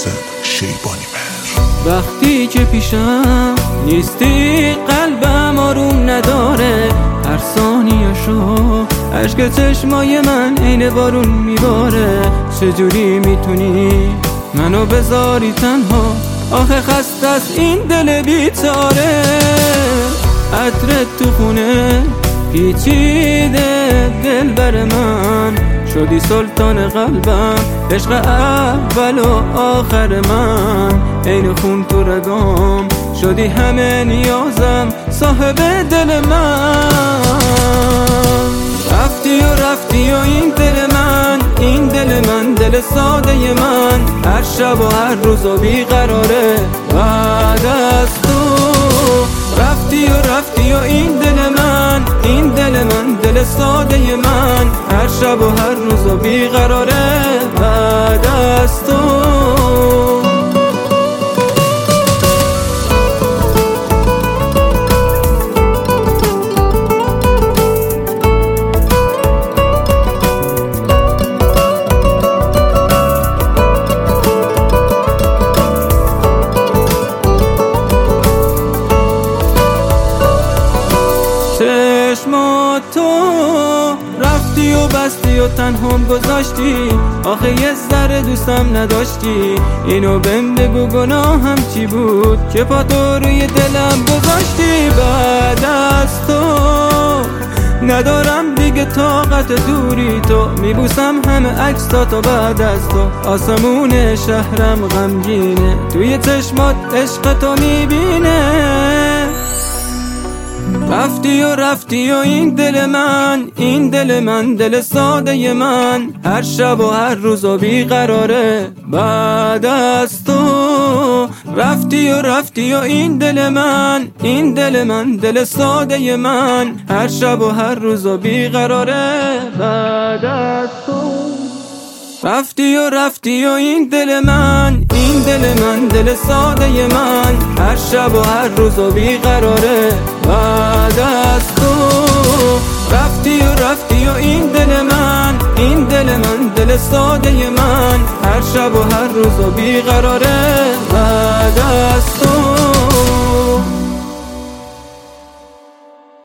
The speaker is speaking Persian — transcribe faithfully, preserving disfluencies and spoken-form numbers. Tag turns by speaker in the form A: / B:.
A: شیبانی مهر.
B: وقتی که پیشم نیستی قلبم آروم نداره، هر ثانیه‌شو عشق چشمای من عین بارون میباره. چجوری میتونی منو بذاری تنها؟ آخه خسته از این دل بیچاره. عطرت تو خونه پیچیده دل بر من، شدی سلطان قلبم، عشق اول و آخر من. عین خون تو رگام شدی همه نیازم، صاحب دل من. رفتی و رفتی و این دل من، این دل من، دل ساده من، هر شب و هر روز و بیقراره بعد از تو. رفتی و رفتی و این دل من، این دل من، دل ساده من، هر شب و هر روز و بیقراره بعد از تو. چشمات تو رفتی و بستی و تنهام گذاشتی، آخه یه ذره دوستم نداشتی. اینو بهم بگو گناهم چی بود که پا تو روی دلم گذاشتی؟ بعد از تو ندارم دیگه طاقت دوری تو، میبوسم همه عکساتو بعد از تو. آسمون شهرم غمگینه، توی چشمات عشق تو میبینه. رفتی و رفتی و این دل من، این دل من، دل ساده من، هر شب و هر روز و بیقراره بعد از تو. رفتی و رفتی و این دل من، این دل من، دل ساده من، هر شب و هر روز و بیقراره بعد از تو. رفتی و رفتی و این دل من، این دل من، دل ساده من، هر شب و هر روز و بیقراره بعد از تو. رفتی و رفتی و این دل من، این دل من، دل ساده من، هر شب و هر روز و بیقراره بعد از تو.